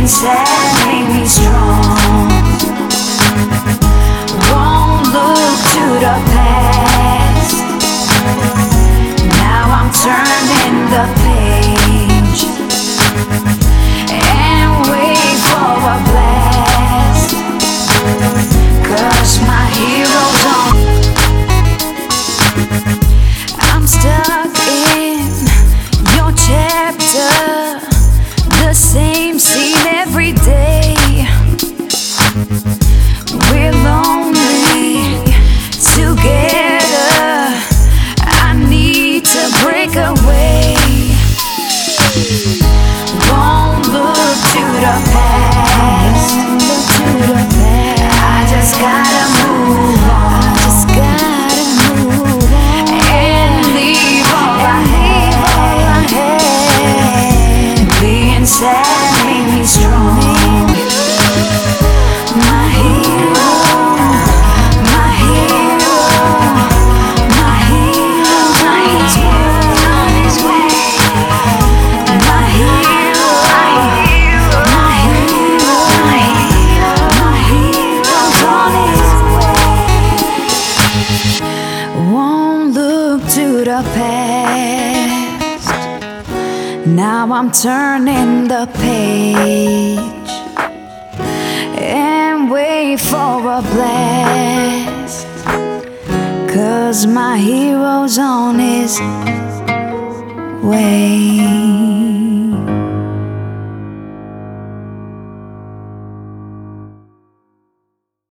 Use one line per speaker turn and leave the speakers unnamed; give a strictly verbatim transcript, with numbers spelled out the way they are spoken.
Being sad made me strong. Won't look to the past. Now I'm turning the page and wait for a blast. 'Cause my hero's on. I'm stuck in your chapter, the same scene every day. We're lonely together. I need to break away. Won't look to the past. I just gotta move on. I just gotta move on and leave all I had. Being sad made me strong. My hero, my hero, my hero, my hero's on his way. My hero, my hero, my hero, my hero, my hero's on his way. Won't look to the past. Now I'm turning the page and wait for a blast. 'Cause my hero's on his way.